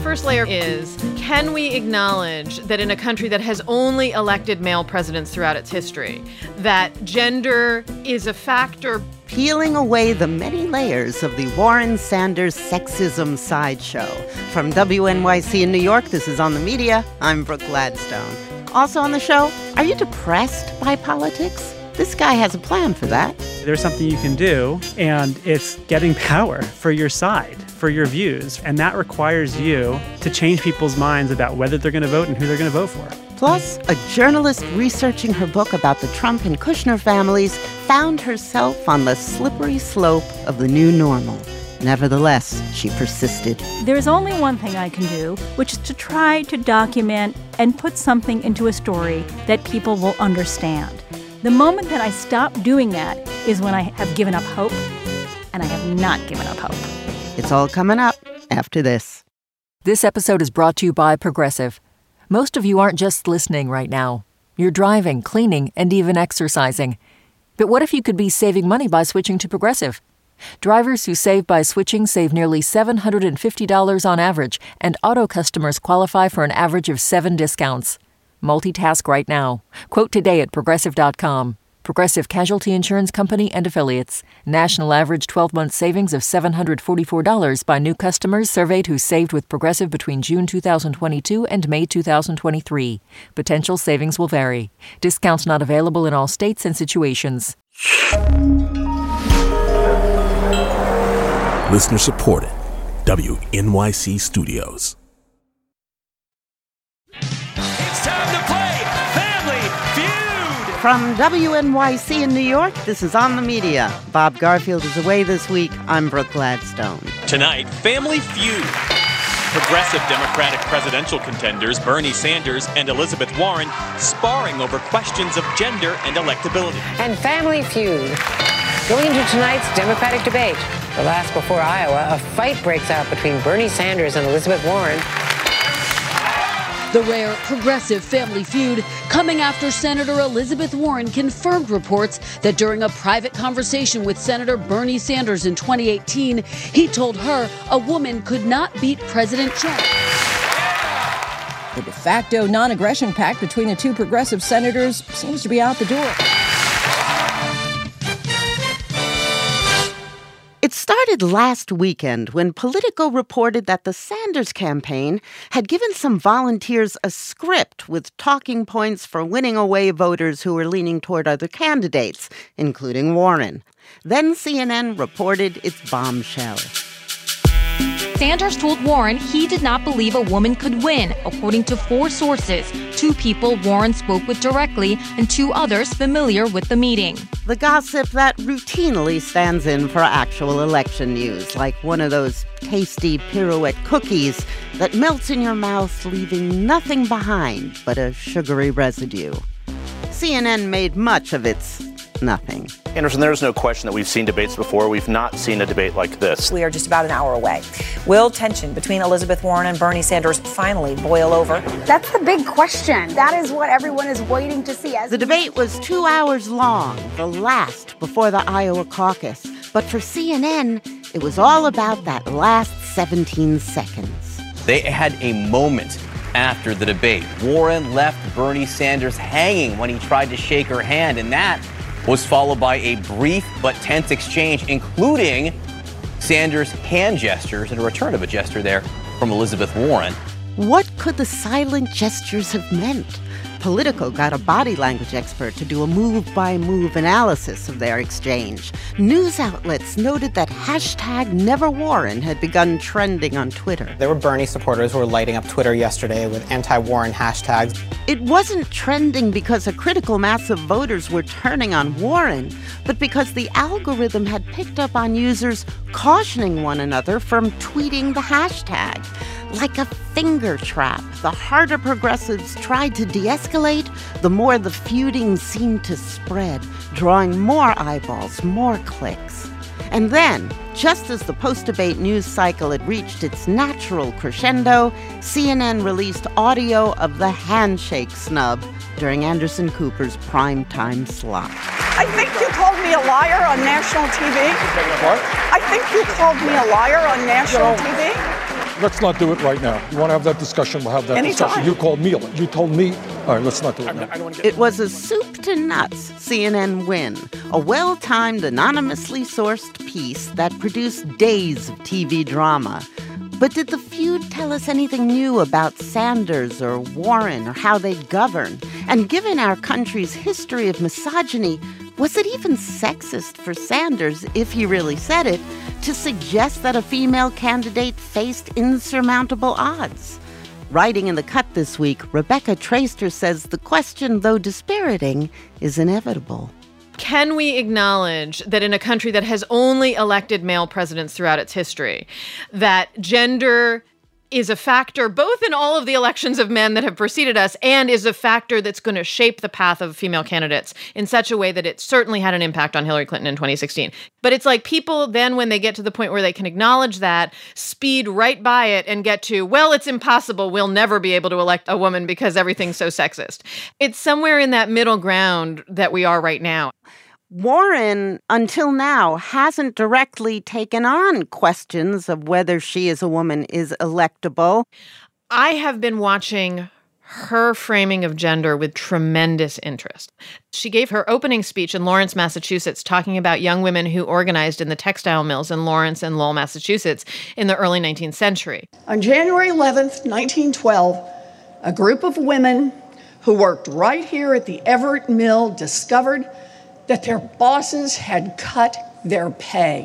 first layer is, can we acknowledge that in a country that has only elected male presidents throughout its history, that gender is a factor? Peeling away the many layers of the Warren Sanders sexism sideshow. From WNYC in New York, this is On the Media. I'm Brooke Gladstone. Also on the show, are you depressed by politics? This guy has a plan for that. There's something you can do, and it's getting power for your side, for your views. And that requires you to change people's minds about whether they're going to vote and who they're going to vote for. Plus, a journalist researching her book about the Trump and Kushner families found herself on the slippery slope of the new normal. Nevertheless, she persisted. There's only one thing I can do, which is to try to document and put something into a story that people will understand. The moment that I stop doing that is when I have given up hope, and I have not given up hope. It's all coming up after this. This episode is brought to you by Progressive. Most of you aren't just listening right now. You're driving, cleaning, and even exercising. But what if you could be saving money by switching to Progressive? Drivers who save by switching save nearly $750 on average, and auto customers qualify for an average of 7 discounts. Multitask right now. Quote today at Progressive.com. Progressive Casualty Insurance Company and Affiliates. National average 12-month savings of $744 by new customers surveyed who saved with Progressive between June 2022 and May 2023. Potential savings will vary. Discounts not available in all states and situations. Listener supported. WNYC Studios. From WNYC in New York, this is On the Media. Bob Garfield is away this week. I'm Brooke Gladstone. Tonight, Family Feud. Progressive Democratic presidential contenders Bernie Sanders and Elizabeth Warren sparring over questions of gender and electability. And Family Feud. Going into tonight's Democratic debate, the last before Iowa, a fight breaks out between Bernie Sanders and Elizabeth Warren. The rare Progressive Family Feud coming after Senator Elizabeth Warren confirmed reports that during a private conversation with Senator Bernie Sanders in 2018, he told her a woman could not beat President Trump. The de facto non-aggression pact between the two progressive senators seems to be out the door. It started last weekend when Politico reported that the Sanders campaign had given some volunteers a script with talking points for winning away voters who were leaning toward other candidates, including Warren. Then CNN reported its bombshell. Sanders told Warren he did not believe a woman could win, according to 4 sources, 2 people Warren spoke with directly and 2 others familiar with the meeting. The gossip that routinely stands in for actual election news, like one of those tasty pirouette cookies that melts in your mouth, leaving nothing behind but a sugary residue. CNN made much of its nothing. Anderson, there's no question that we've seen debates before. We've not seen a debate like this. We are just about an hour away. Will tension between Elizabeth Warren and Bernie Sanders finally boil over? That's the big question. That is what everyone is waiting to see. The debate was 2 hours long, the last before the Iowa caucus. But for CNN, it was all about that last 17 seconds. They had a moment after the debate. Warren left Bernie Sanders hanging when he tried to shake her hand, and that was followed by a brief but tense exchange, including Sanders' hand gestures and a return of a gesture there from Elizabeth Warren. What could the silent gestures have meant? Politico got a body language expert to do a move-by-move analysis of their exchange. News outlets noted that #NeverWarren had begun trending on Twitter. There were Bernie supporters who were lighting up Twitter yesterday with anti-Warren hashtags. It wasn't trending because a critical mass of voters were turning on Warren, but because the algorithm had picked up on users cautioning one another from tweeting the hashtag. Like a finger trap, the harder progressives tried to de-escalate, the more the feuding seemed to spread, drawing more eyeballs, more clicks. And then, just as the post-debate news cycle had reached its natural crescendo, CNN released audio of the handshake snub during Anderson Cooper's primetime slot. I think you called me a liar on national TV. What? I think you called me a liar on national TV. Let's not do it right now. You want to have that discussion? We'll have that discussion. You called me. You told me. All right, let's not do it now. It was a soup to nuts CNN win, a well-timed, anonymously sourced piece that produced days of TV drama. But did the feud tell us anything new about Sanders or Warren or how they govern? And given our country's history of misogyny, was it even sexist for Sanders, if he really said it, to suggest that a female candidate faced insurmountable odds? Writing in The Cut this week, Rebecca Traister says the question, though dispiriting, is inevitable. Can we acknowledge that in a country that has only elected male presidents throughout its history, that gender is a factor both in all of the elections of men that have preceded us and is a factor that's going to shape the path of female candidates in such a way that it certainly had an impact on Hillary Clinton in 2016. But it's like people then, when they get to the point where they can acknowledge that, speed right by it and get to, well, it's impossible. We'll never be able to elect a woman because everything's so sexist. It's somewhere in that middle ground that we are right now. Warren, until now, hasn't directly taken on questions of whether she as a woman is electable. I have been watching her framing of gender with tremendous interest. She gave her opening speech in Lawrence, Massachusetts, talking about young women who organized in the textile mills in Lawrence and Lowell, Massachusetts in the early 19th century. On January 11th, 1912, a group of women who worked right here at the Everett Mill discovered that their bosses had cut their pay.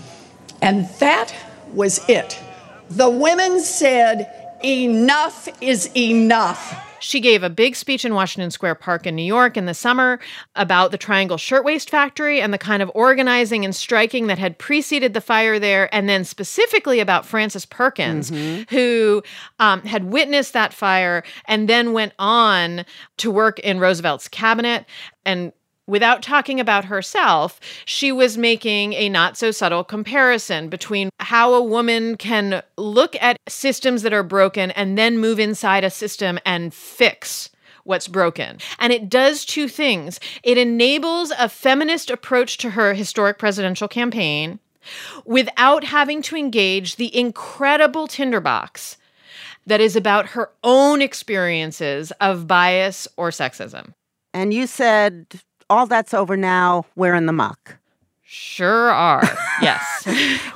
And that was it. The women said, enough is enough. She gave a big speech in Washington Square Park in New York in the summer about the Triangle Shirtwaist Factory and the kind of organizing and striking that had preceded the fire there, and then specifically about Frances Perkins, who had witnessed that fire and then went on to work in Roosevelt's cabinet. And without talking about herself, she was making a not-so-subtle comparison between how a woman can look at systems that are broken and then move inside a system and fix what's broken. And it does two things. It enables a feminist approach to her historic presidential campaign without having to engage the incredible tinderbox that is about her own experiences of bias or sexism. And you said, all that's over now, we're in the muck. Sure are, yes.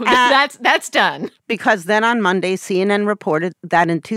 That's done. Because then on Monday, CNN reported that in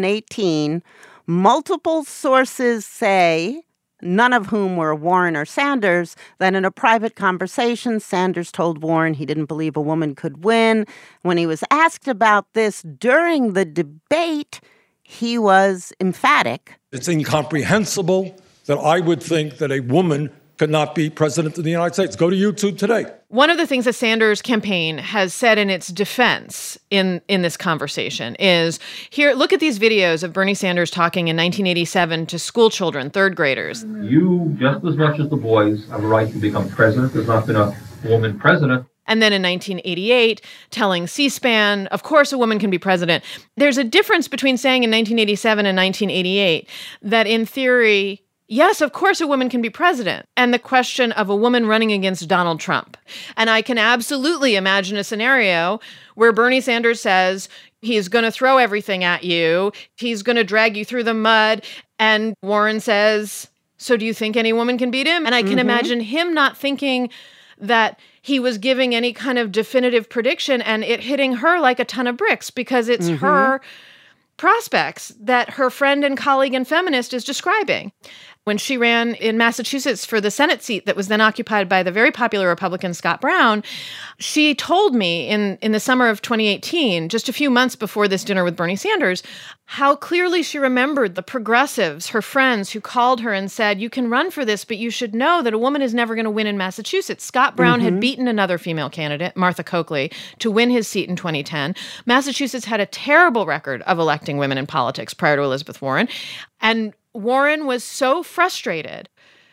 2018, multiple sources say, none of whom were Warren or Sanders, that in a private conversation, Sanders told Warren he didn't believe a woman could win. When he was asked about this during the debate, he was emphatic. It's incomprehensible that I would think that a woman could not be president of the United States. Go to YouTube today. One of the things the Sanders campaign has said in its defense in this conversation is, here, look at these videos of Bernie Sanders talking in 1987 to school children, third graders. You, just as much as the boys, have a right to become president. There's not been a woman president. And then in 1988, telling C-SPAN, of course a woman can be president. There's a difference between saying in 1987 and 1988 that in theory, yes, of course a woman can be president, and the question of a woman running against Donald Trump. And I can absolutely imagine a scenario where Bernie Sanders says he's going to throw everything at you, he's going to drag you through the mud, and Warren says, so do you think any woman can beat him? And I can imagine him not thinking that he was giving any kind of definitive prediction and it hitting her like a ton of bricks because it's her prospects that her friend and colleague and feminist is describing. When she ran in Massachusetts for the Senate seat that was then occupied by the very popular Republican Scott Brown, she told me in the summer of 2018, just a few months before this dinner with Bernie Sanders, how clearly she remembered the progressives, her friends, who called her and said, you can run for this, but you should know that a woman is never going to win in Massachusetts. Scott Brown had beaten another female candidate, Martha Coakley, to win his seat in 2010. Massachusetts had a terrible record of electing women in politics prior to Elizabeth Warren. And Warren was so frustrated.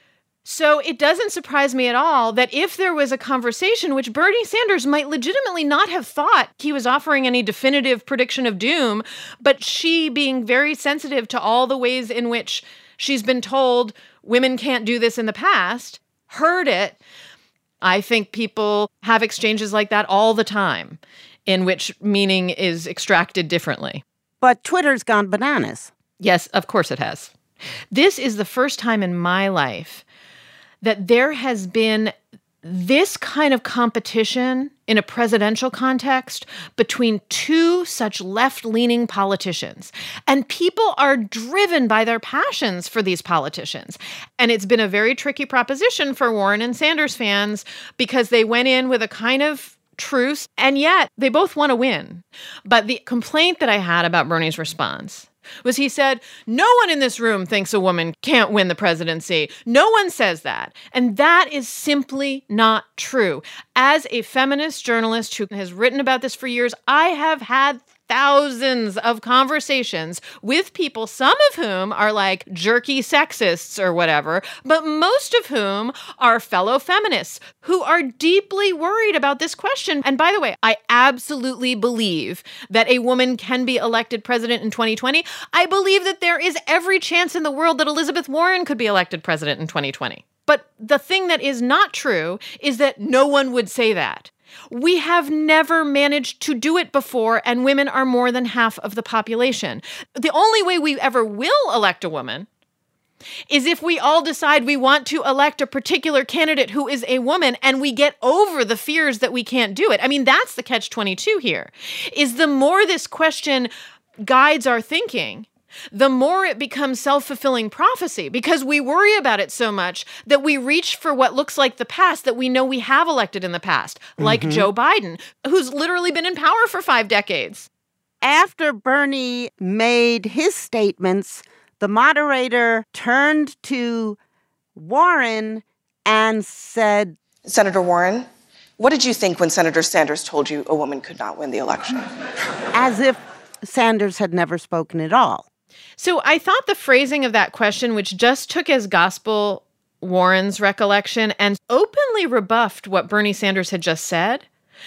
So it doesn't surprise me at all that if there was a conversation which Bernie Sanders might legitimately not have thought he was offering any definitive prediction of doom, but she, being very sensitive to all the ways in which she's been told women can't do this in the past, heard it. I think people have exchanges like that all the time in which meaning is extracted differently. But Twitter's gone bananas. Yes, of course it has. This is the first time in my life that there has been this kind of competition in a presidential context between two such left-leaning politicians. And people are driven by their passions for these politicians. And it's been a very tricky proposition for Warren and Sanders fans because they went in with a kind of truce, and yet they both want to win. But the complaint that I had about Bernie's response was he said, no one in this room thinks a woman can't win the presidency. No one says that. And that is simply not true. As a feminist journalist who has written about this for years, I have had thousands of conversations with people, some of whom are like jerky sexists or whatever, but most of whom are fellow feminists who are deeply worried about this question. And by the way, I absolutely believe that a woman can be elected president in 2020. I believe that there is every chance in the world that Elizabeth Warren could be elected president in 2020. But the thing that is not true is that no one would say that. We have never managed to do it before, and women are more than half of the population. The only way we ever will elect a woman is if we all decide we want to elect a particular candidate who is a woman and we get over the fears that we can't do it. I mean, that's the catch-22 here, is the more this question guides our thinking, the more it becomes self-fulfilling prophecy because we worry about it so much that we reach for what looks like the past that we know we have elected in the past, like Joe Biden, who's literally been in power for 5 decades. After Bernie made his statements, the moderator turned to Warren and said, Senator Warren, what did you think when Senator Sanders told you a woman could not win the election? As if Sanders had never spoken at all. So I thought the phrasing of that question, which just took as gospel Warren's recollection and openly rebuffed what Bernie Sanders had just said,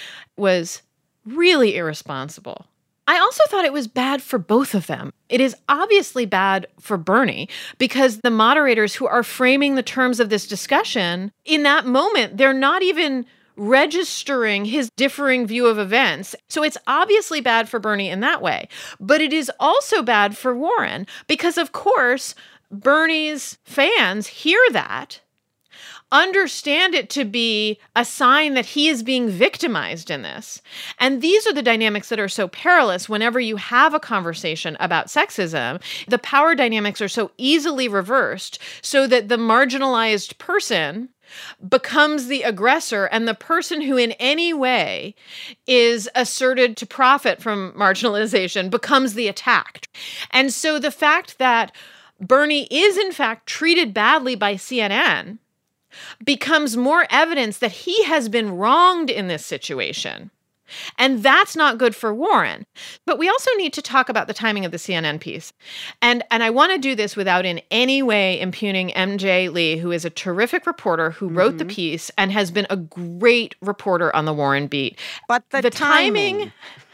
was really irresponsible. I also thought it was bad for both of them. It is obviously bad for Bernie because the moderators who are framing the terms of this discussion, in that moment, they're not even registering his differing view of events. So it's obviously bad for Bernie in that way. But it is also bad for Warren because, of course, Bernie's fans hear that, understand it to be a sign that he is being victimized in this. And these are the dynamics that are so perilous whenever you have a conversation about sexism. The power dynamics are so easily reversed so that the marginalized person becomes the aggressor, and the person who in any way is asserted to profit from marginalization becomes the attacked. And so the fact that Bernie is in fact treated badly by CNN becomes more evidence that he has been wronged in this situation. And that's not good for Warren. But we also need to talk about the timing of the CNN piece. And I want to do this without in any way impugning MJ Lee, who is a terrific reporter who wrote the piece and has been a great reporter on the Warren beat. But the timing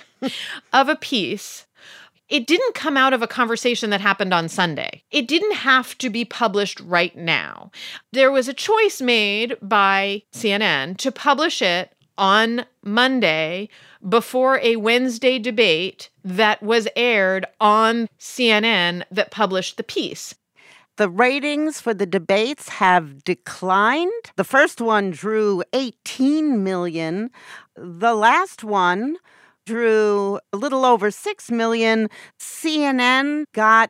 of a piece, it didn't come out of a conversation that happened on Sunday. It didn't have to be published right now. There was a choice made by CNN to publish it on Monday before a Wednesday debate that was aired on CNN that published the piece. The ratings for the debates have declined. The first one drew 18 million. The last one drew a little over 6 million. CNN got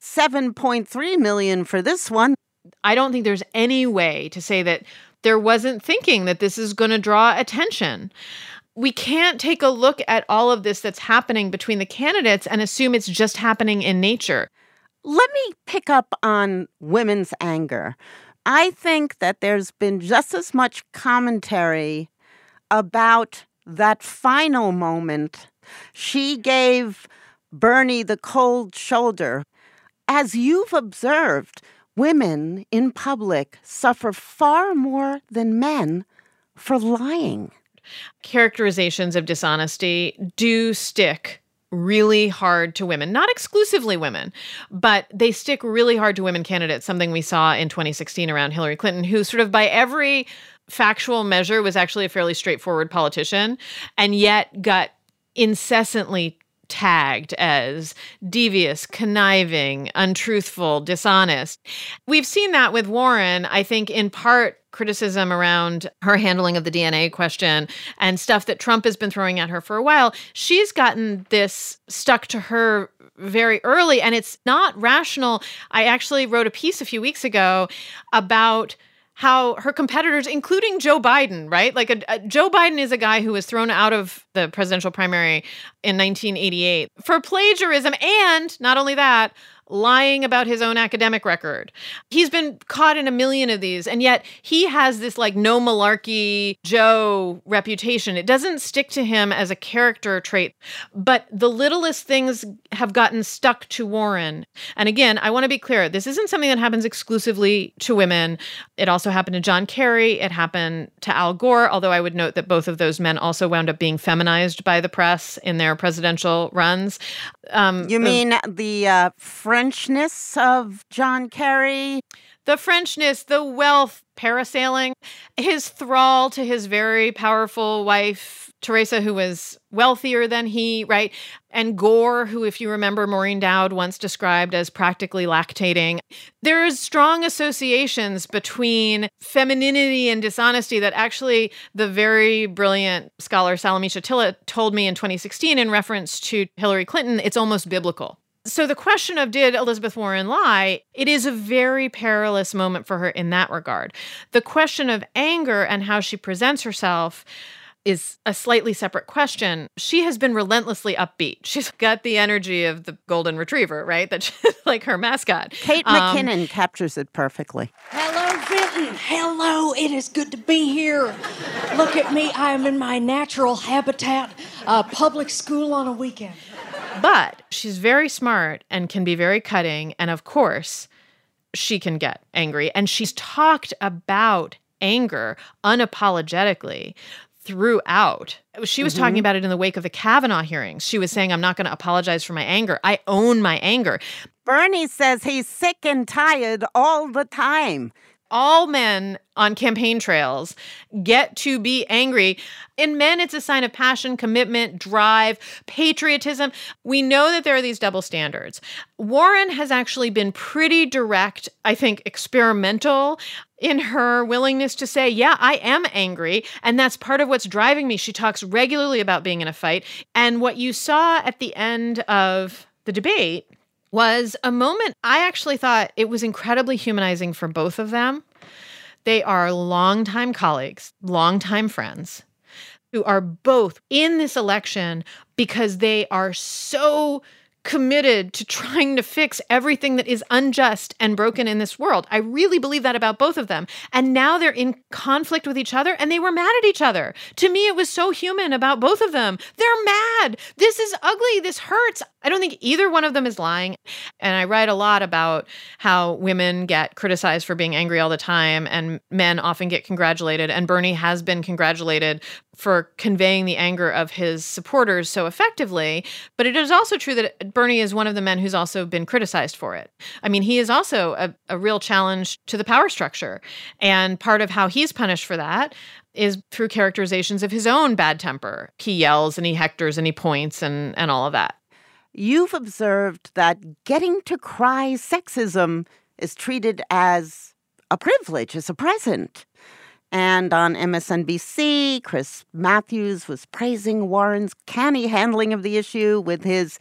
7.3 million for this one. I don't think there's any way to say that there wasn't thinking that this is going to draw attention. We can't take a look at all of this that's happening between the candidates and assume it's just happening in nature. Let me pick up on women's anger. I think that there's been just as much commentary about that final moment. She gave Bernie the cold shoulder. As you've observed, women in public suffer far more than men for lying. Characterizations of dishonesty do stick really hard to women, not exclusively women, but they stick really hard to women candidates, something we saw in 2016 around Hillary Clinton, who sort of by every factual measure was actually a fairly straightforward politician and yet got incessantly tagged as devious, conniving, untruthful, dishonest. We've seen that with Warren, I think, in part criticism around her handling of the DNA question and stuff that Trump has been throwing at her for a while. She's gotten this stuck to her very early, and it's not rational. I actually wrote a piece a few weeks ago about how her competitors, including Joe Biden, right? Like Joe Biden is a guy who was thrown out of the presidential primary in 1988 for plagiarism, and not only that, lying about his own academic record. He's been caught in a million of these, and yet he has this like no malarkey Joe reputation. It doesn't stick to him as a character trait, but the littlest things have gotten stuck to Warren. And again, I want to be clear, this isn't something that happens exclusively to women. It also happened to John Kerry. It happened to Al Gore, although I would note that both of those men also wound up being feminized by the press in their presidential runs. You mean the Frenchness of John Kerry? The Frenchness, the wealth, parasailing, his thrall to his very powerful wife, Teresa, who was wealthier than he, right? And Gore, who, if you remember, Maureen Dowd once described as practically lactating. There's strong associations between femininity and dishonesty that actually the very brilliant scholar Salome Shatila told me in 2016 in reference to Hillary Clinton. It's almost biblical. So the question of did Elizabeth Warren lie, it is a very perilous moment for her in that regard. The question of anger and how she presents herself is a slightly separate question. She has been relentlessly upbeat. She's got the energy of the golden retriever, right? That's like her mascot. Kate McKinnon captures it perfectly. Hello, Vinton. Hello. It is good to be here. Look at me. I am in my natural habitat, public school on a weekend. But she's very smart and can be very cutting. And of course, she can get angry. And she's talked about anger unapologetically throughout. She was talking about it in the wake of the Kavanaugh hearings. She was saying, I'm not going to apologize for my anger. I own my anger. Bernie says he's sick and tired all the time. All men on campaign trails get to be angry. In men, it's a sign of passion, commitment, drive, patriotism. We know that there are these double standards. Warren has actually been pretty direct, I think experimental in her willingness to say, yeah, I am angry, and that's part of what's driving me. She talks regularly about being in a fight. And what you saw at the end of the debate was a moment I actually thought it was incredibly humanizing for both of them. They are longtime colleagues, longtime friends, who are both in this election because they are so committed to trying to fix everything that is unjust and broken in this world. I really believe that about both of them. And now they're in conflict with each other, and they were mad at each other. To me, it was so human about both of them. They're mad. This is ugly. This hurts. I don't think either one of them is lying. And I write a lot about how women get criticized for being angry all the time, and men often get congratulated. And Bernie has been congratulated for conveying the anger of his supporters so effectively. But it is also true that Bernie is one of the men who's also been criticized for it. I mean, he is also a real challenge to the power structure. And part of how he's punished for that is through characterizations of his own bad temper. He yells and he hectors and he points and all of that. You've observed that getting to cry sexism is treated as a privilege, as a present. And on MSNBC, Chris Matthews was praising Warren's canny handling of the issue with his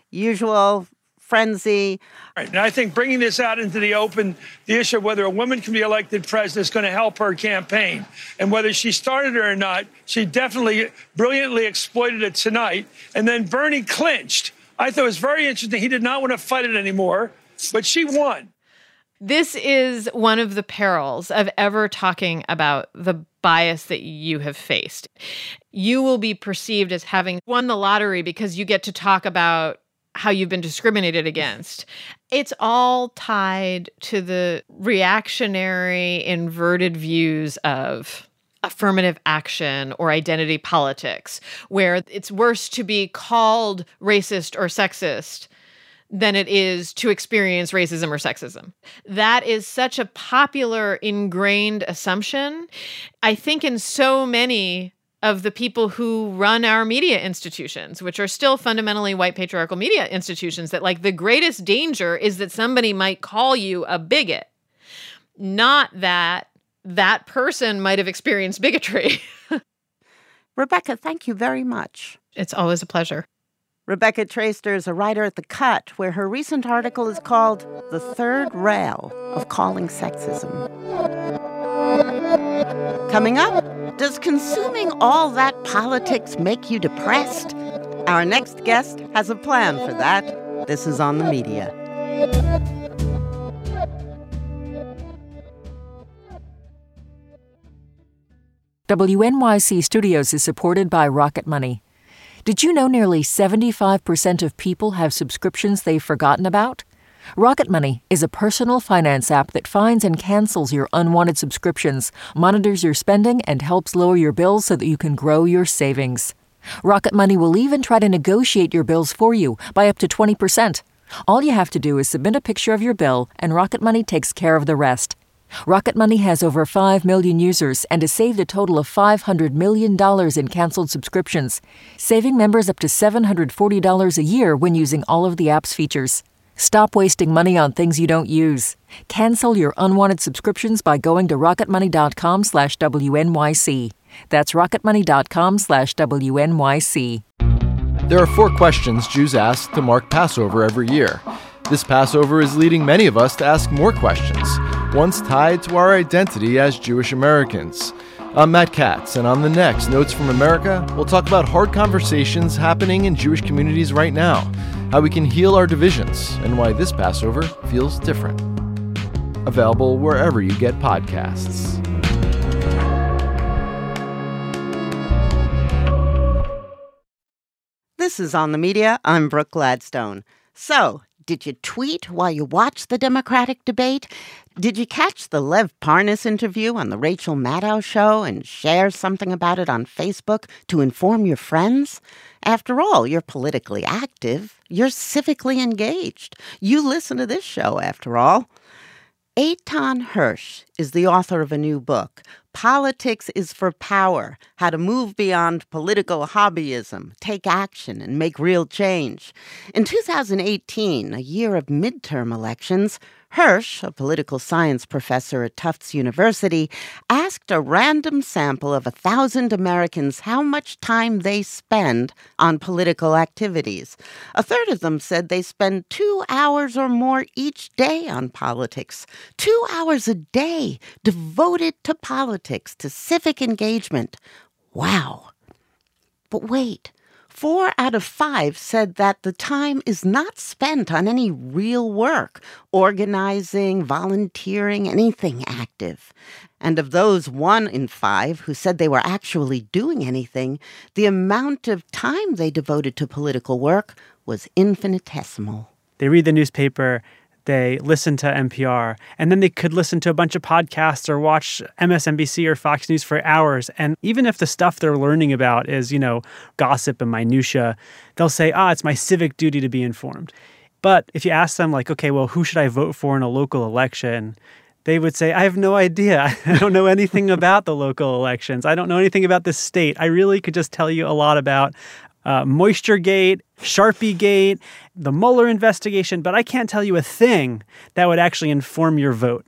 usual frenzy. Right. And I think bringing this out into the open, the issue of whether a woman can be elected president is going to help her campaign. And whether she started it or not, she definitely brilliantly exploited it tonight. And then Bernie clinched. I thought it was very interesting. He did not want to fight it anymore, but she won. This is one of the perils of ever talking about the bias that you have faced. You will be perceived as having won the lottery because you get to talk about how you've been discriminated against. It's all tied to the reactionary, inverted views of affirmative action or identity politics, where it's worse to be called racist or sexist than it is to experience racism or sexism. That is such a popular, ingrained assumption. I think in so many of the people who run our media institutions, which are still fundamentally white patriarchal media institutions, that like the greatest danger is that somebody might call you a bigot, not that that person might have experienced bigotry. Rebecca, thank you very much. It's always a pleasure. Rebecca Traister is a writer at The Cut, where her recent article is called The Third Rail of Calling Sexism. Coming up, does consuming all that politics make you depressed? Our next guest has a plan for that. This is On the Media. WNYC Studios is supported by Rocket Money. Did you know nearly 75% of people have subscriptions they've forgotten about? Rocket Money is a personal finance app that finds and cancels your unwanted subscriptions, monitors your spending, and helps lower your bills so that you can grow your savings. Rocket Money will even try to negotiate your bills for you by up to 20%. All you have to do is submit a picture of your bill, and Rocket Money takes care of the rest. Rocket Money has over 5 million users and has saved a total of $500 million in canceled subscriptions, saving members up to $740 a year when using all of the app's features. Stop wasting money on things you don't use. Cancel your unwanted subscriptions by going to rocketmoney.com/WNYC. That's rocketmoney.com/WNYC. There are 4 questions Jews ask to mark Passover every year. This Passover is leading many of us to ask more questions, once tied to our identity as Jewish Americans. I'm Matt Katz, and on the next Notes from America, we'll talk about hard conversations happening in Jewish communities right now, how we can heal our divisions, and why this Passover feels different. Available wherever you get podcasts. This is On the Media. I'm Brooke Gladstone. So, did you tweet while you watched the Democratic debate? Did you catch the Lev Parnas interview on the Rachel Maddow show and share something about it on Facebook to inform your friends? After all, you're politically active. You're civically engaged. You listen to this show, after all. Eitan Hersh is the author of a new book, Politics is for Power: How to Move Beyond Political Hobbyism, Take Action, and Make Real Change. In 2018, a year of midterm elections, Hersh, a political science professor at Tufts University, asked a random sample of 1,000 Americans how much time they spend on political activities. A third of them said they spend 2 hours or more each day on politics. 2 hours a day devoted to politics, to civic engagement. Wow. But wait. 4 out of 5 said that the time is not spent on any real work, organizing, volunteering, anything active. And of those 1 in 5 who said they were actually doing anything, the amount of time they devoted to political work was infinitesimal. They read the newspaper, they listen to NPR, and then they could listen to a bunch of podcasts or watch MSNBC or Fox News for hours. And even if the stuff they're learning about is, gossip and minutia, they'll say, it's my civic duty to be informed. But if you ask them, like, okay, well, who should I vote for in a local election? They would say, I have no idea. I don't know anything about the local elections. I don't know anything about this state. I really could just tell you a lot about MoistureGate, Sharpiegate, the Mueller investigation, but I can't tell you a thing that would actually inform your vote.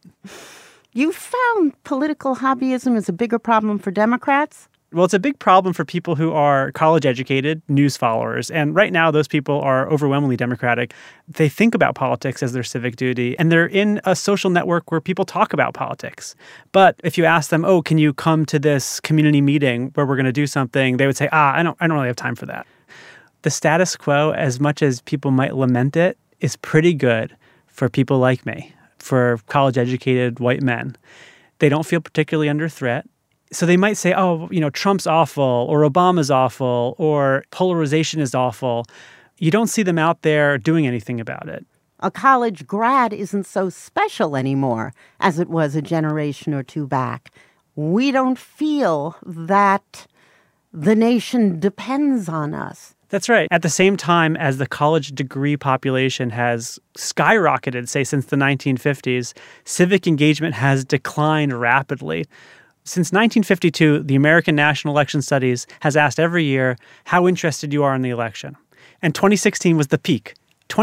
You found political hobbyism is a bigger problem for Democrats? Well, it's a big problem for people who are college-educated news followers. And right now, those people are overwhelmingly Democratic. They think about politics as their civic duty, and they're in a social network where people talk about politics. But if you ask them, can you come to this community meeting where we're going to do something, they would say, I don't really have time for that. The status quo, as much as people might lament it, is pretty good for people like me, for college-educated white men. They don't feel particularly under threat. So they might say, Trump's awful, or Obama's awful, or polarization is awful. You don't see them out there doing anything about it. A college grad isn't so special anymore as it was a generation or 2 back. We don't feel that the nation depends on us. That's right. At the same time as the college degree population has skyrocketed, say, since the 1950s, civic engagement has declined rapidly. Since 1952, the American National Election Studies has asked every year how interested you are in the election. And 2016 was the peak.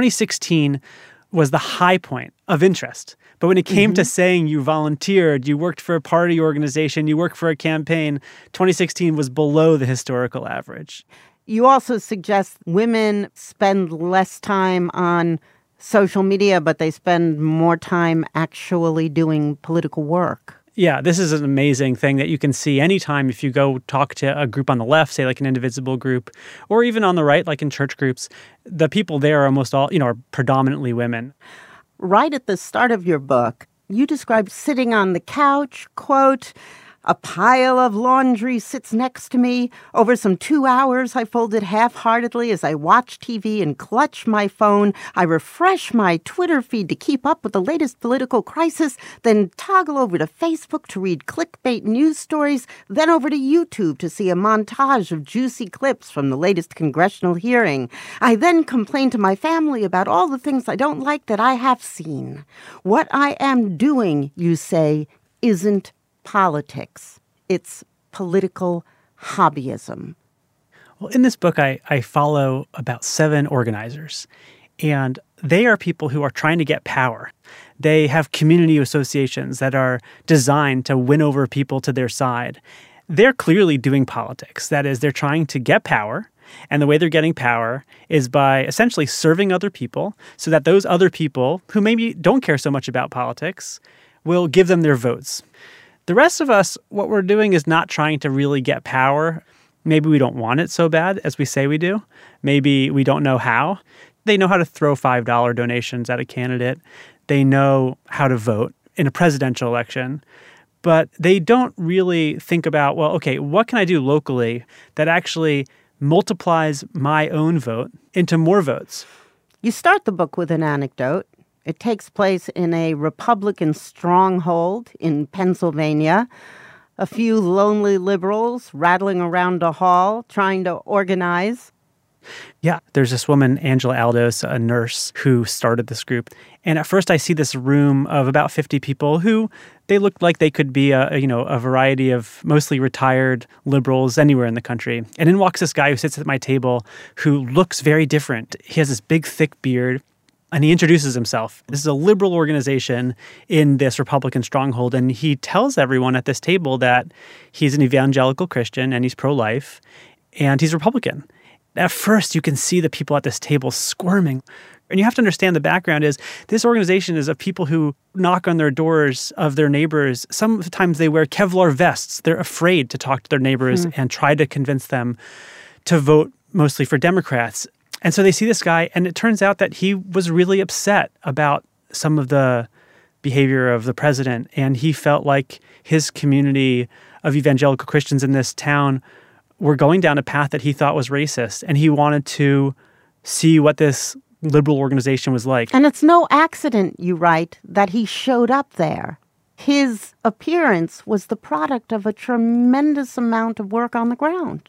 2016 was the high point of interest. But when it came to saying you volunteered, you worked for a party organization, you worked for a campaign, 2016 was below the historical average. You also suggest women spend less time on social media, but they spend more time actually doing political work. Yeah, this is an amazing thing that you can see anytime if you go talk to a group on the left, say like an Indivisible group, or even on the right, like in church groups. The people there are almost all, are predominantly women. Right at the start of your book, you describe sitting on the couch, quote, "A pile of laundry sits next to me. Over some 2 hours, I folded half-heartedly as I watch TV and clutch my phone. I refresh my Twitter feed to keep up with the latest political crisis, then toggle over to Facebook to read clickbait news stories, then over to YouTube to see a montage of juicy clips from the latest congressional hearing. I then complain to my family about all the things I don't like that I have seen. What I am doing, you say, isn't politics. It's political hobbyism." Well, in this book, I follow about 7 organizers, and they are people who are trying to get power. They have community associations that are designed to win over people to their side. They're clearly doing politics. That is, they're trying to get power, and the way they're getting power is by essentially serving other people so that those other people who maybe don't care so much about politics will give them their votes. The rest of us, what we're doing is not trying to really get power. Maybe we don't want it so bad as we say we do. Maybe we don't know how. They know how to throw $5 donations at a candidate. They know how to vote in a presidential election. But they don't really think about, well, okay, what can I do locally that actually multiplies my own vote into more votes? You start the book with an anecdote. It takes place in a Republican stronghold in Pennsylvania. A few lonely liberals rattling around a hall trying to organize. Yeah, there's this woman, Angela Aldos, a nurse, who started this group. And at first I see this room of about 50 people who they looked like they could be a variety of mostly retired liberals anywhere in the country. And in walks this guy who sits at my table who looks very different. He has this big, thick beard. And he introduces himself. This is a liberal organization in this Republican stronghold. And he tells everyone at this table that he's an evangelical Christian and he's pro-life and he's Republican. At first, you can see the people at this table squirming. And you have to understand the background is this organization is of people who knock on their doors of their neighbors. Sometimes they wear Kevlar vests. They're afraid to talk to their neighbors and try to convince them to vote mostly for Democrats. And so they see this guy, and it turns out that he was really upset about some of the behavior of the president, and he felt like his community of evangelical Christians in this town were going down a path that he thought was racist, and he wanted to see what this liberal organization was like. And it's no accident, you write, that he showed up there. His appearance was the product of a tremendous amount of work on the ground.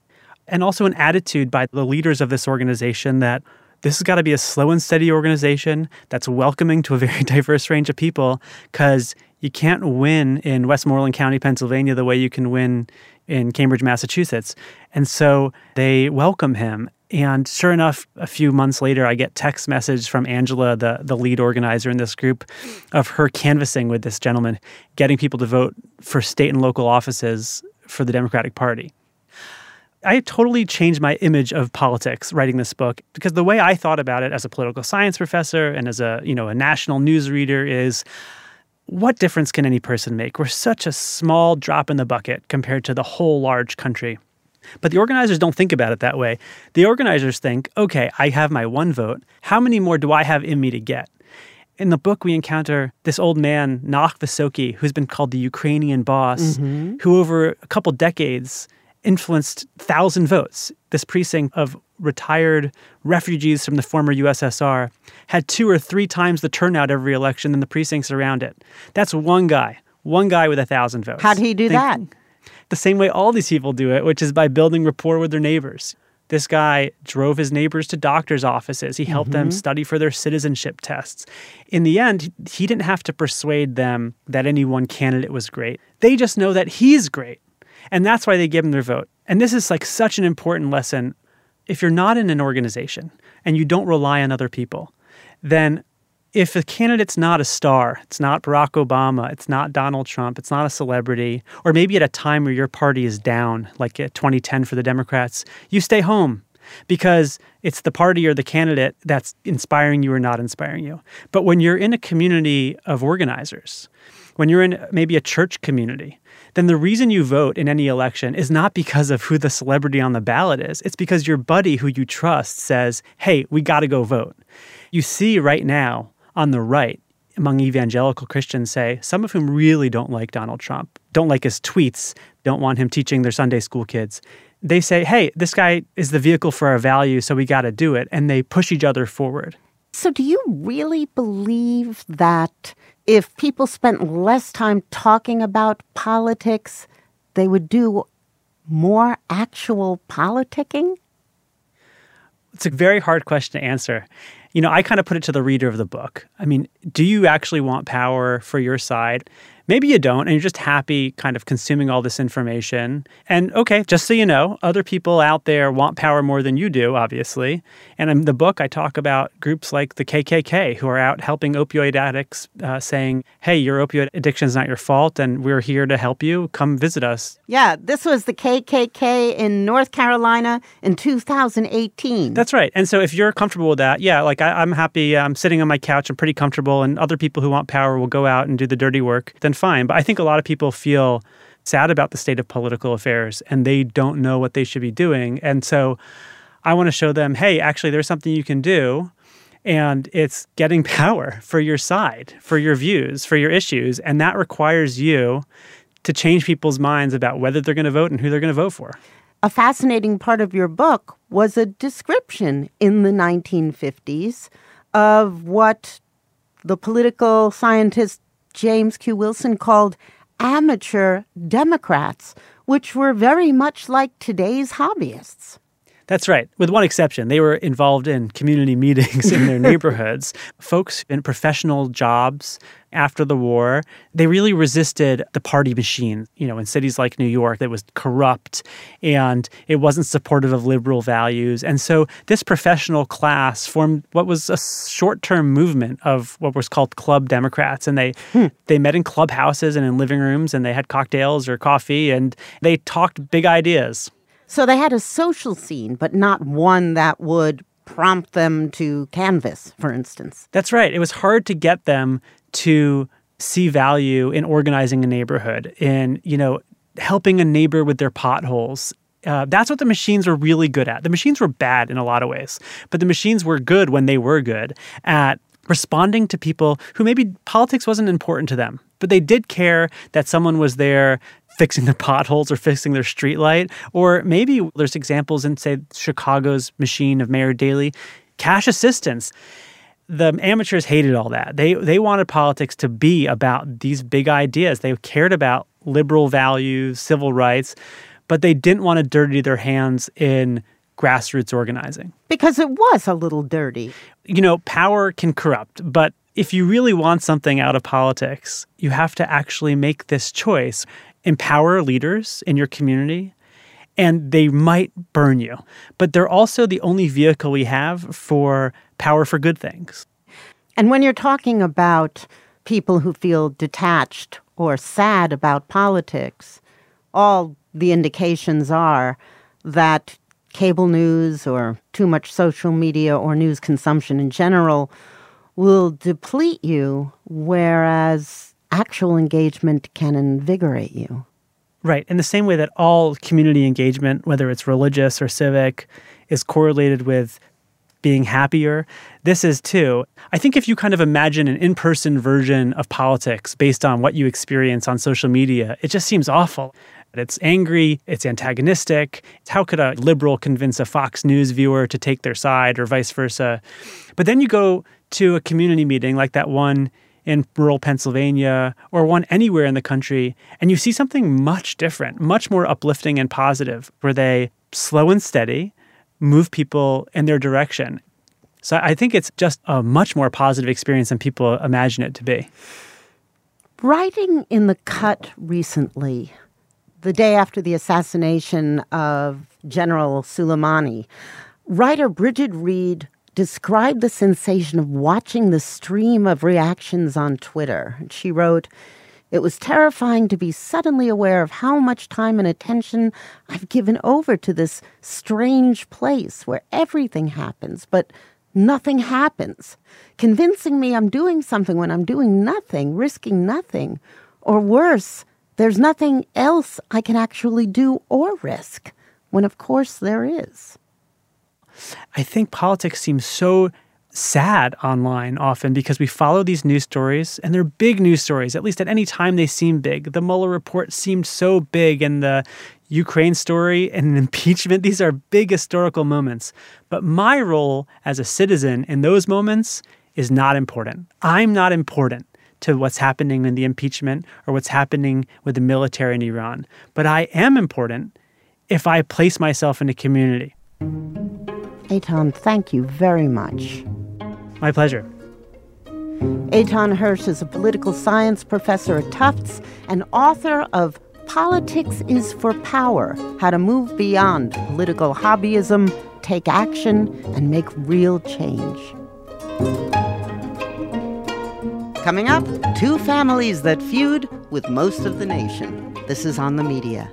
And also an attitude by the leaders of this organization that this has got to be a slow and steady organization that's welcoming to a very diverse range of people, because you can't win in Westmoreland County, Pennsylvania, the way you can win in Cambridge, Massachusetts. And so they welcome him. And sure enough, a few months later, I get text message from Angela, the lead organizer in this group, of her canvassing with this gentleman, getting people to vote for state and local offices for the Democratic Party. I totally changed my image of politics writing this book, because the way I thought about it as a political science professor and as a national news reader is, what difference can any person make? We're such a small drop in the bucket compared to the whole large country. But the organizers don't think about it that way. The organizers think, okay, I have my one vote. How many more do I have in me to get? In the book, we encounter this old man, Naakh Vysoky, who's been called the Ukrainian boss, who over a couple decades influenced 1,000 votes. This precinct of retired refugees from the former USSR had 2 or 3 times the turnout every election than the precincts around it. That's one guy with 1,000 votes. How'd he do that? The same way all these people do it, which is by building rapport with their neighbors. This guy drove his neighbors to doctor's offices. He helped them study for their citizenship tests. In the end, he didn't have to persuade them that any one candidate was great. They just know that he's great. And that's why they give him their vote. And this is like such an important lesson. If you're not in an organization and you don't rely on other people, then if a candidate's not a star, it's not Barack Obama, it's not Donald Trump, it's not a celebrity, or maybe at a time where your party is down, like at 2010 for the Democrats, you stay home because it's the party or the candidate that's inspiring you or not inspiring you. But when you're in a community of organizers, when you're in maybe a church community, then the reason you vote in any election is not because of who the celebrity on the ballot is. It's because your buddy who you trust says, hey, we got to go vote. You see right now on the right, among evangelical Christians, say, some of whom really don't like Donald Trump, don't like his tweets, don't want him teaching their Sunday school kids. They say, hey, this guy is the vehicle for our values, so we got to do it. And they push each other forward. So do you really believe that if people spent less time talking about politics, they would do more actual politicking? It's a very hard question to answer. You know, I kind of put it to the reader of the book. I mean, do you actually want power for your side? Maybe you don't, and you're just happy kind of consuming all this information. And okay, just so you know, other people out there want power more than you do, obviously. And in the book, I talk about groups like the KKK who are out helping opioid addicts, saying, hey, your opioid addiction is not your fault, and we're here to help you. Come visit us. Yeah, this was the KKK in North Carolina in 2018. That's right. And so if you're comfortable with that, yeah, like I'm happy. I'm sitting on my couch. I'm pretty comfortable. And other people who want power will go out and do the dirty work. Then fine. But I think a lot of people feel sad about the state of political affairs and they don't know what they should be doing. And so I want to show them, hey, actually, there's something you can do. And it's getting power for your side, for your views, for your issues. And that requires you to change people's minds about whether they're going to vote and who they're going to vote for. A fascinating part of your book was a description in the 1950s of what the political scientist James Q. Wilson called amateur Democrats, which were very much like today's hobbyists. That's right, with one exception. They were involved in community meetings in their neighborhoods. Folks in professional jobs after the war, they really resisted the party machine. You know, in cities like New York, that was corrupt and it wasn't supportive of liberal values. And so this professional class formed what was a short-term movement of what was called Club Democrats. And they met in clubhouses and in living rooms, and they had cocktails or coffee, and they talked big ideas. So they had a social scene, but not one that would prompt them to canvass, for instance. That's right. It was hard to get them to see value in organizing a neighborhood, in, you know, helping a neighbor with their potholes. That's what the machines were really good at. The machines were bad in a lot of ways, but the machines were good when they were good at responding to people who maybe politics wasn't important to them, but they did care that someone was there fixing their potholes or fixing their streetlight. Or maybe there's examples in, say, Chicago's machine of Mayor Daley, cash assistance. The amateurs hated all that. They wanted politics to be about these big ideas. They cared about liberal values, civil rights, but they didn't want to dirty their hands in grassroots organizing. Because it was a little dirty. You know, power can corrupt, but if you really want something out of politics, you have to actually make this choice. Empower leaders in your community, and they might burn you. But they're also the only vehicle we have for power for good things. And when you're talking about people who feel detached or sad about politics, all the indications are that cable news or too much social media or news consumption in general will deplete you, whereas actual engagement can invigorate you. Right. In the same way that all community engagement, whether it's religious or civic, is correlated with being happier, this is too. I think if you kind of imagine an in-person version of politics based on what you experience on social media, it just seems awful. It's angry, it's antagonistic. How could a liberal convince a Fox News viewer to take their side or vice versa? But then you go to a community meeting like that one in rural Pennsylvania or one anywhere in the country, and you see something much different, much more uplifting and positive, where they slow and steady, move people in their direction. So I think it's just a much more positive experience than people imagine it to be. Writing in The Cut recently, the day after the assassination of General Soleimani, writer Bridget Reed described the sensation of watching the stream of reactions on Twitter. She wrote, "It was terrifying to be suddenly aware of how much time and attention I've given over to this strange place where everything happens, but nothing happens, convincing me I'm doing something when I'm doing nothing, risking nothing. Or worse, there's nothing else I can actually do or risk, when of course there is." I think politics seems so sad online often because we follow these news stories, and they're big news stories. At least at any time they seem big. The Mueller report seemed so big, and the Ukraine story and impeachment, these are big historical moments. But my role as a citizen in those moments is not important. I'm not important to what's happening in the impeachment or what's happening with the military in Iran. But I am important if I place myself in a community. Eitan, thank you very much. My pleasure. Eitan Hersh is a political science professor at Tufts and author of Politics is for Power: How to Move Beyond Political Hobbyism, Take Action, and Make Real Change. Coming up, two families that feud with most of the nation. This is On the Media.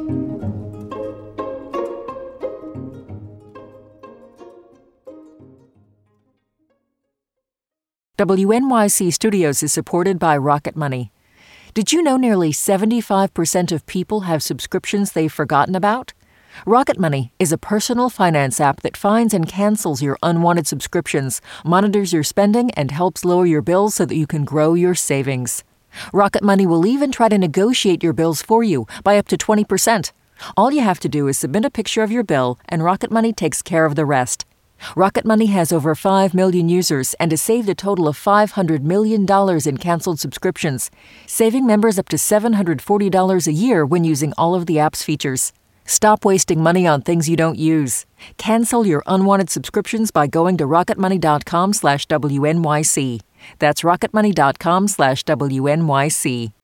WNYC Studios is supported by Rocket Money. Did you know nearly 75% of people have subscriptions they've forgotten about? Rocket Money is a personal finance app that finds and cancels your unwanted subscriptions, monitors your spending, and helps lower your bills so that you can grow your savings. Rocket Money will even try to negotiate your bills for you by up to 20%. All you have to do is submit a picture of your bill, and Rocket Money takes care of the rest. Rocket Money has over 5 million users and has saved a total of $500 million in canceled subscriptions, saving members up to $740 a year when using all of the app's features. Stop wasting money on things you don't use. Cancel your unwanted subscriptions by going to rocketmoney.com/WNYC. That's rocketmoney.com/WNYC.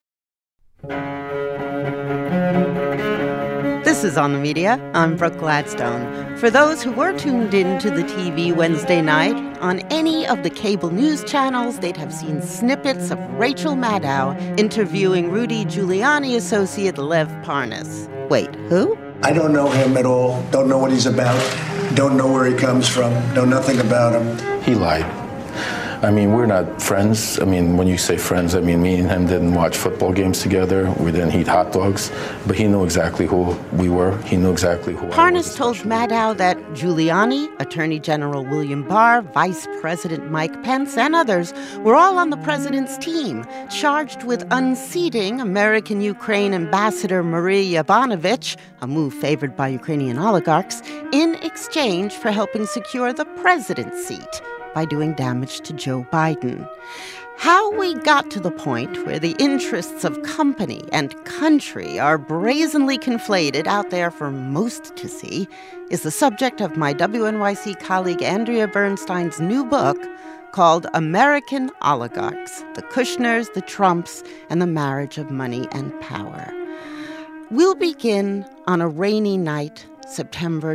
This is On the Media. I'm Brooke Gladstone. For those who were tuned in to the TV Wednesday night, on any of the cable news channels, they'd have seen snippets of Rachel Maddow interviewing Rudy Giuliani associate Lev Parnas. Wait, who? I don't know him at all. Don't know what he's about. Don't know where he comes from. Know nothing about him. He lied. I mean, we're not friends. I mean, when you say friends, I mean, me and him didn't watch football games together. We didn't eat hot dogs. But he knew exactly who we were. He knew exactly who I was. Parnas told Maddow that Giuliani, Attorney General William Barr, Vice President Mike Pence, and others were all on the president's team, charged with unseating American Ukraine Ambassador Marie Yovanovitch, a move favored by Ukrainian oligarchs, in exchange for helping secure the president's seat by doing damage to Joe Biden. How we got to the point where the interests of company and country are brazenly conflated out there for most to see is the subject of my WNYC colleague Andrea Bernstein's new book called American Oligarchs: The Kushners, the Trumps, and the Marriage of Money and Power. We'll begin on a rainy night, September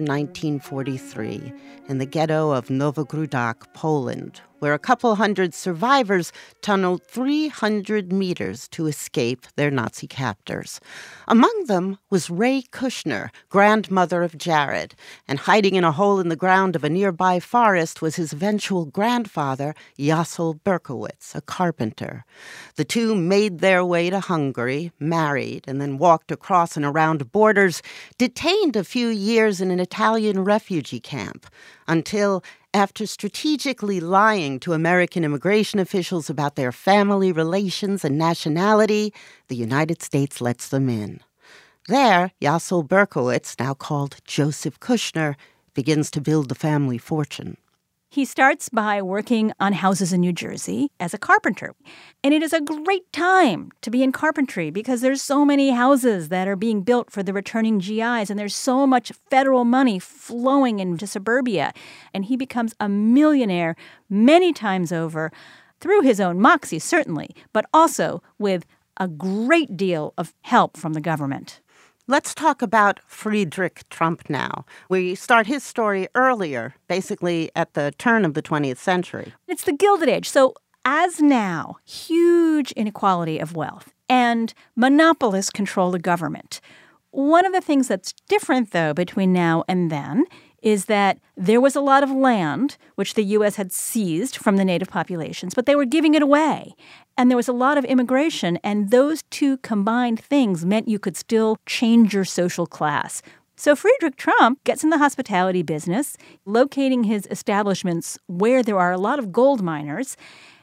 1943, in the ghetto of Nowogrodzak, Poland, where a couple hundred survivors tunneled 300 meters to escape their Nazi captors. Among them was Ray Kushner, grandmother of Jared, and hiding in a hole in the ground of a nearby forest was his eventual grandfather, Yassel Berkowitz, a carpenter. The two made their way to Hungary, married, and then walked across and around borders, detained a few years in an Italian refugee camp, until, after strategically lying to American immigration officials about their family relations and nationality, the United States lets them in. There, Yassel Berkowitz, now called Joseph Kushner, begins to build the family fortune. He starts by working on houses in New Jersey as a carpenter. And it is a great time to be in carpentry because there's so many houses that are being built for the returning GIs, and there's so much federal money flowing into suburbia. And he becomes a millionaire many times over through his own moxie, certainly, but also with a great deal of help from the government. Let's talk about Friedrich Trump now. We start his story earlier, basically at the turn of the 20th century. It's the Gilded Age. So as now, huge inequality of wealth and monopolists control the government. One of the things that's different, though, between now and then is that there was a lot of land which the U.S. had seized from the native populations, but they were giving it away. And there was a lot of immigration, and those two combined things meant you could still change your social class. So Friedrich Trump gets in the hospitality business, locating his establishments where there are a lot of gold miners,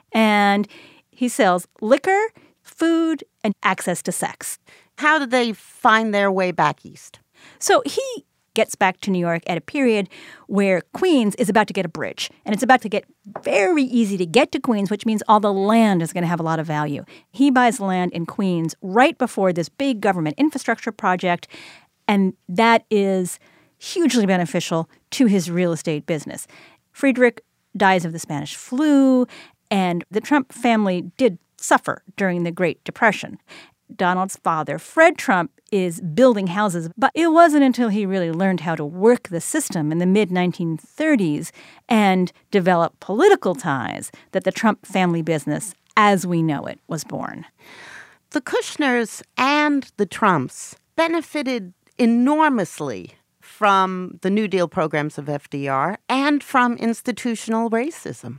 and he sells liquor, food, and access to sex. How did they find their way back east? So he gets back to New York at a period where Queens is about to get a bridge. And it's about to get very easy to get to Queens, which means all the land is going to have a lot of value. He buys land in Queens right before this big government infrastructure project, and that is hugely beneficial to his real estate business. Friedrich dies of the Spanish flu, and the Trump family did suffer during the Great Depression. Donald's father, Fred Trump, is building houses, but it wasn't until he really learned how to work the system in the mid-1930s and develop political ties that the Trump family business, as we know it, was born. The Kushners and the Trumps benefited enormously from the New Deal programs of FDR and from institutional racism.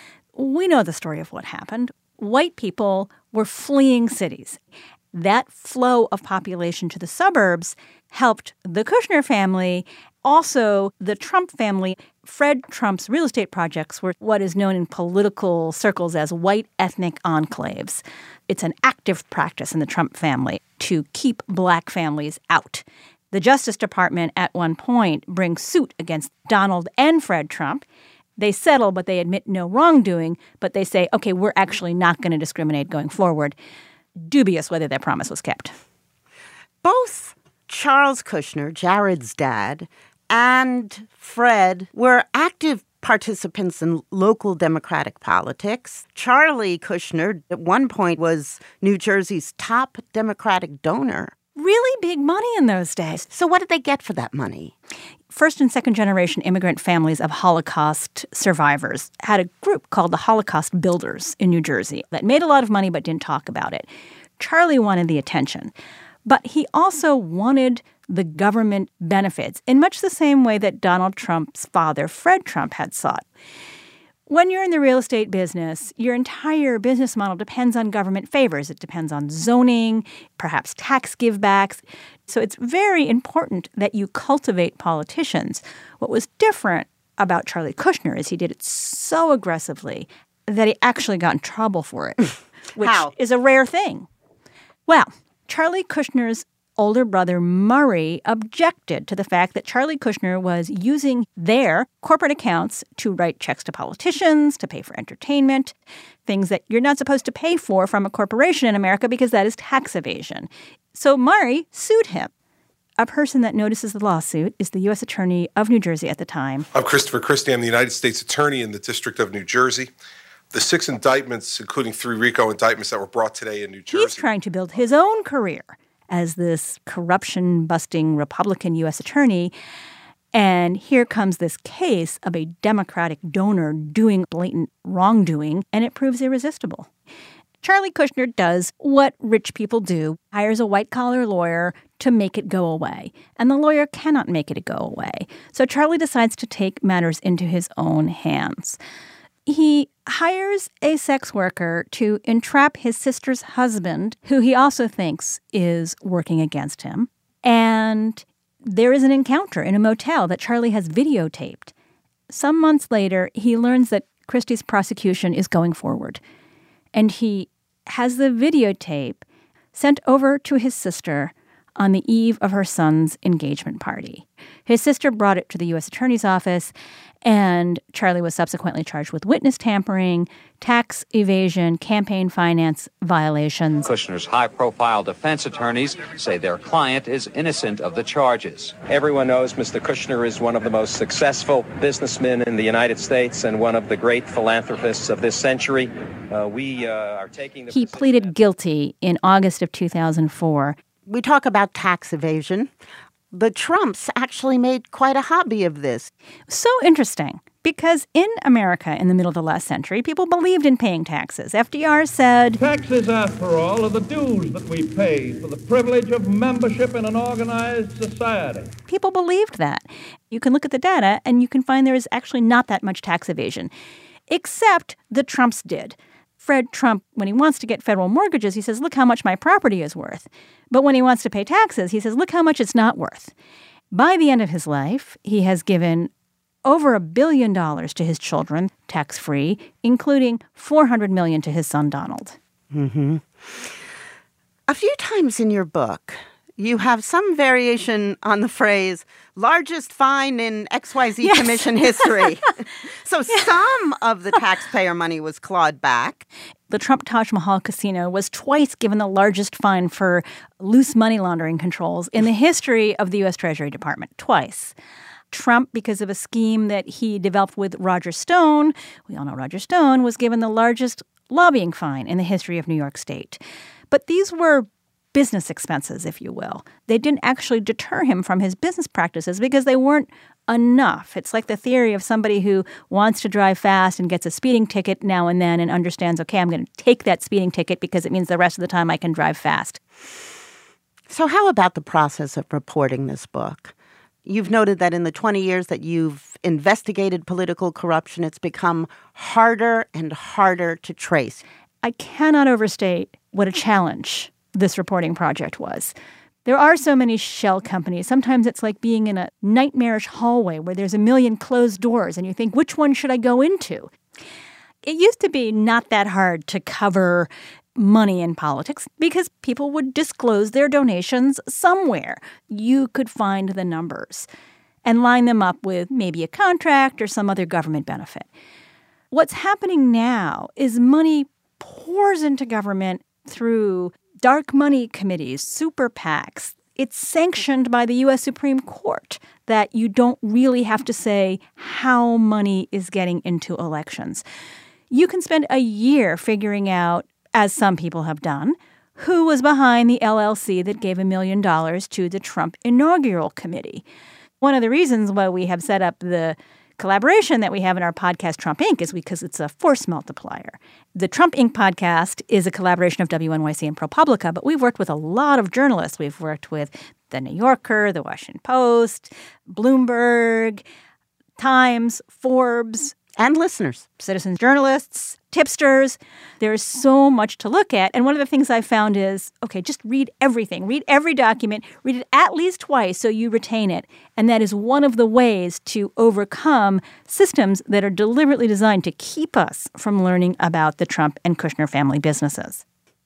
We know the story of what happened. White people were fleeing cities. That flow of population to the suburbs helped the Kushner family. Also, the Trump family, Fred Trump's real estate projects were what is known in political circles as white ethnic enclaves. It's an active practice in the Trump family to keep black families out. The Justice Department at one point brings suit against Donald and Fred Trump. They settle, but they admit no wrongdoing, but they say, okay, we're actually not going to discriminate going forward. Dubious whether their promise was kept. Both Charles Kushner, Jared's dad, and Fred were active participants in local Democratic politics. Charlie Kushner, at one point, was New Jersey's top Democratic donor. Really big money in those days. So what did they get for that money? First and second generation immigrant families of Holocaust survivors had a group called the Holocaust Builders in New Jersey that made a lot of money but didn't talk about it. Charlie wanted the attention, but he also wanted the government benefits in much the same way that Donald Trump's father, Fred Trump, had sought. When you're in the real estate business, your entire business model depends on government favors. It depends on zoning, perhaps tax givebacks. So it's very important that you cultivate politicians. What was different about Charlie Kushner is he did it so aggressively that he actually got in trouble for it, which is a rare thing. Well, Charlie Kushner's older brother Murray objected to the fact that Charlie Kushner was using their corporate accounts to write checks to politicians, to pay for entertainment, things that you're not supposed to pay for from a corporation in America because that is tax evasion. So Murray sued him. A person that notices the lawsuit is the U.S. Attorney of New Jersey at the time. I'm Christopher Christie. I'm the United States Attorney in the District of New Jersey. The 6 indictments, including 3 RICO indictments that were brought today in New Jersey. He's trying to build his own career as this corruption-busting Republican U.S. attorney. And here comes this case of a Democratic donor doing blatant wrongdoing, and it proves irresistible. Charlie Kushner does what rich people do, hires a white-collar lawyer to make it go away. And the lawyer cannot make it go away. So Charlie decides to take matters into his own hands. He hires a sex worker to entrap his sister's husband, who he also thinks is working against him. And there is an encounter in a motel that Charlie has videotaped. Some months later, he learns that Christie's prosecution is going forward. And he has the videotape sent over to his sister on the eve of her son's engagement party. His sister brought it to the U.S. Attorney's Office, and Charlie was subsequently charged with witness tampering, tax evasion, campaign finance violations. Kushner's high-profile defense attorneys say their client is innocent of the charges. Everyone knows Mr. Kushner is one of the most successful businessmen in the United States and one of the great philanthropists of this century. We are taking the... He pleaded guilty in August of 2004. We talk about tax evasion. The Trumps actually made quite a hobby of this. So interesting, because in America in the middle of the last century, people believed in paying taxes. FDR said, "Taxes, after all, are the dues that we pay for the privilege of membership in an organized society." People believed that. You can look at the data, and you can find there is actually not that much tax evasion, except the Trumps did. Fred Trump, when he wants to get federal mortgages, he says, look how much my property is worth. But when he wants to pay taxes, he says, look how much it's not worth. By the end of his life, he has given over $1 billion to his children, tax-free, including $400 million to his son, Donald. Mm-hmm. A few times in your book, you have some variation on the phrase, largest fine in XYZ Commission history. So some of the taxpayer money was clawed back. The Trump Taj Mahal Casino was twice given the largest fine for loose money laundering controls in the history of the U.S. Treasury Department. Twice. Trump, because of a scheme that he developed with Roger Stone, we all know Roger Stone, was given the largest lobbying fine in the history of New York State. But these were business expenses, if you will. They didn't actually deter him from his business practices because they weren't enough. It's like the theory of somebody who wants to drive fast and gets a speeding ticket now and then and understands, okay, I'm going to take that speeding ticket because it means the rest of the time I can drive fast. So how about the process of reporting this book? You've noted that in the 20 years that you've investigated political corruption, it's become harder and harder to trace. I cannot overstate what a challenge this reporting project was. There are so many shell companies. Sometimes it's like being in a nightmarish hallway where there's a million closed doors and you think, which one should I go into? It used to be not that hard to cover money in politics because people would disclose their donations somewhere. You could find the numbers and line them up with maybe a contract or some other government benefit. What's happening now is money pours into government through dark money committees, super PACs. It's sanctioned by the U.S. Supreme Court that you don't really have to say how money is getting into elections. You can spend a year figuring out, as some people have done, who was behind the LLC that gave $1 million to the Trump inaugural committee. One of the reasons why we have set up the collaboration that we have in our podcast, Trump Inc., is because it's a force multiplier. The Trump Inc. podcast is a collaboration of WNYC and ProPublica, but we've worked with a lot of journalists. We've worked with The New Yorker, The Washington Post, Bloomberg, Times, Forbes. And listeners. Citizen journalists, tipsters. There's so much to look at. And one of the things I found is, okay, just read everything. Read every document. Read it at least twice so you retain it. And that is one of the ways to overcome systems that are deliberately designed to keep us from learning about the Trump and Kushner family businesses.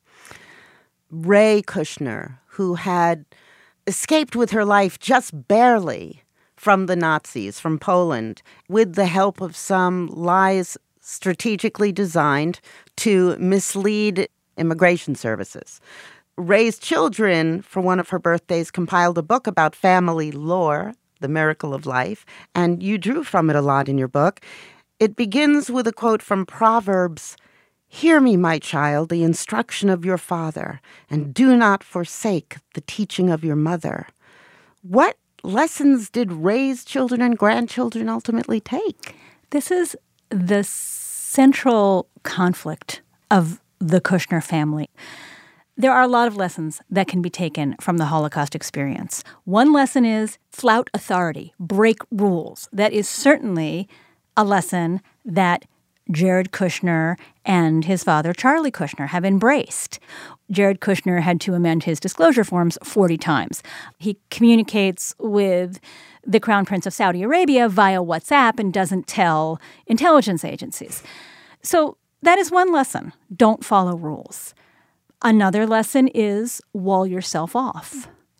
Ray Kushner, who had escaped with her life just barely from the Nazis, from Poland, with the help of some lies strategically designed to mislead immigration services. Ray's children, for one of her birthdays, compiled a book about family lore, The Miracle of Life, and you drew from it a lot in your book. It begins with a quote from Proverbs, "Hear me, my child, the instruction of your father, and do not forsake the teaching of your mother." What lessons did Ray's children and grandchildren ultimately take? This is the central conflict of the Kushner family. There are a lot of lessons that can be taken from the Holocaust experience. One lesson is flout authority, break rules. That is certainly a lesson that Jared Kushner and his father, Charlie Kushner, have embraced. Jared Kushner had to amend his disclosure forms 40 times. He communicates with the Crown Prince of Saudi Arabia via WhatsApp and doesn't tell intelligence agencies. So that is one lesson. Don't follow rules. Another lesson is wall yourself off.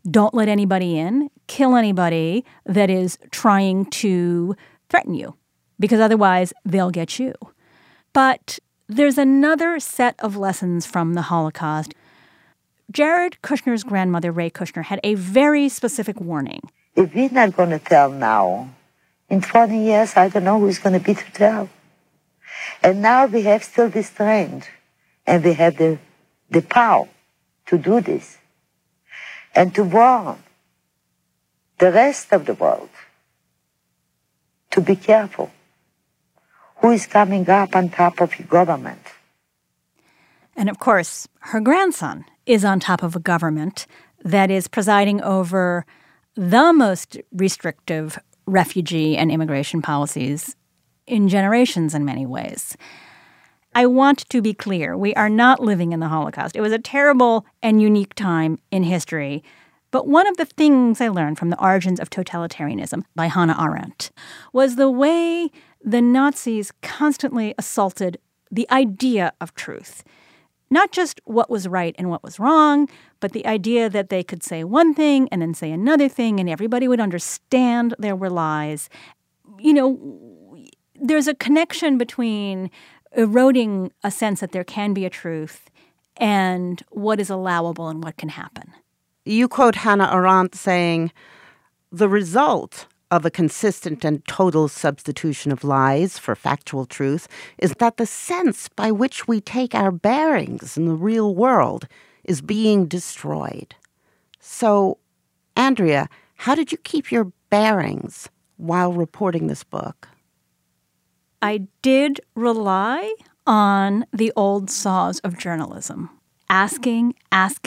Don't let anybody in. Kill anybody that is trying to threaten you, because otherwise they'll get you. But there's another set of lessons from the Holocaust. Jared Kushner's grandmother, Ray Kushner, had a very specific warning. If we're not going to tell now, in 20 years, I don't know who's going to be to tell. And now we have still this strength, and we have the power to do this, and to warn the rest of the world to be careful. Who is coming up on top of your government? And of course, her grandson is on top of a government that is presiding over the most restrictive refugee and immigration policies in generations in many ways. I want to be clear, we are not living in the Holocaust. It was a terrible and unique time in history. But one of the things I learned from The Origins of Totalitarianism by Hannah Arendt was the way the Nazis constantly assaulted the idea of truth. Not just what was right and what was wrong, but the idea that they could say one thing and then say another thing and everybody would understand there were lies. You know, there's a connection between eroding a sense that there can be a truth and what is allowable and what can happen. You quote Hannah Arendt saying, "The result of a consistent and total substitution of lies for factual truth is that the sense by which we take our bearings in the real world is being destroyed." So, Andrea, how did you keep your bearings while reporting this book? I did rely on the old saws of journalism. Asking,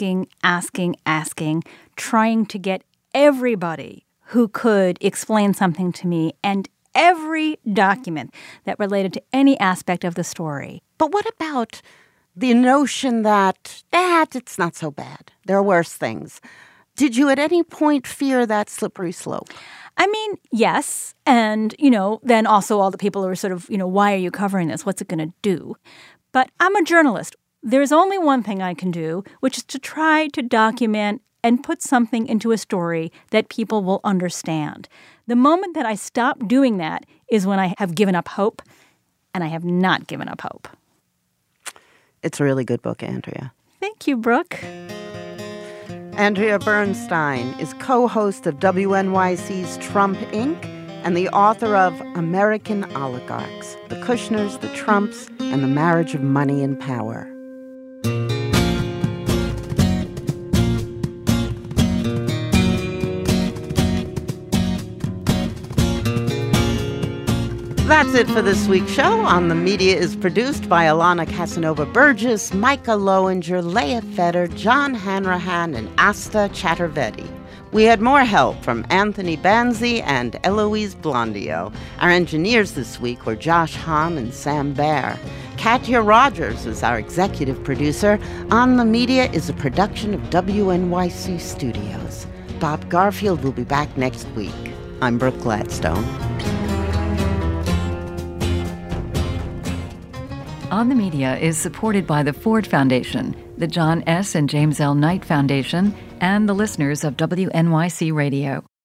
trying to get everybody who could explain something to me and every document that related to any aspect of the story. But what about the notion that it's not so bad? There are worse things. Did you at any point fear that slippery slope? I mean, yes. And, then also all the people who are sort of, why are you covering this? What's it going to do? But I'm a journalist. There's only one thing I can do, which is to try to document and put something into a story that people will understand. The moment that I stop doing that is when I have given up hope, and I have not given up hope. It's a really good book, Andrea. Thank you, Brooke. Andrea Bernstein is co-host of WNYC's Trump Inc. and the author of American Oligarchs, The Kushners, the Trumps, and the Marriage of Money and Power. That's it for this week's show. On the Media is produced by Alana Casanova-Burgess, Micah Lowinger, Leah Fetter, John Hanrahan, and Asta Chaturvedi. We had more help from Anthony Banzi and Eloise Blondio. Our engineers this week were Josh Hahn and Sam Baer. Katya Rogers is our executive producer. On the Media is a production of WNYC Studios. Bob Garfield will be back next week. I'm Brooke Gladstone. On the Media is supported by the Ford Foundation, the John S. and James L. Knight Foundation, and the listeners of WNYC Radio.